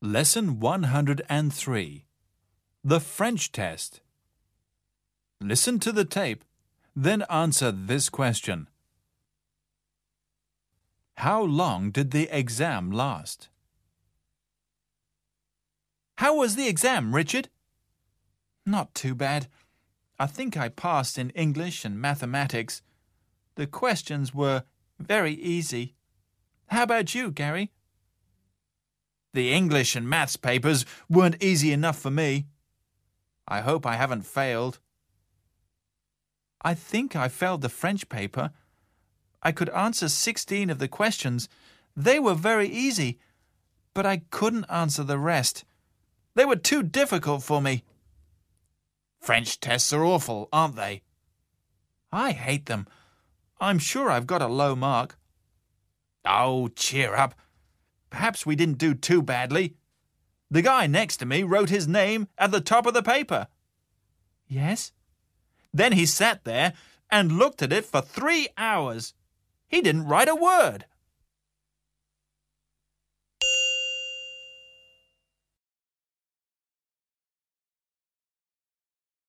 Lesson 103. The French Test. Listen to the tape, then answer this question. How long did the exam last? How was the exam, Richard? Not too bad. I think I passed in English and mathematics. The questions were very easy. How about you, Gary? The English and maths papers weren't easy enough for me. I hope I haven't failed. I think I failed the French paper. I could answer 16 of the questions. They were very easy, but I couldn't answer the rest. They were too difficult for me. French tests are awful, aren't they? I hate them. I'm sure I've got a low mark. Oh, cheer up. Perhaps we didn't do too badly. The guy next to me wrote his name at the top of the paper. Yes? Then he sat there and looked at it for 3 hours. He didn't write a word.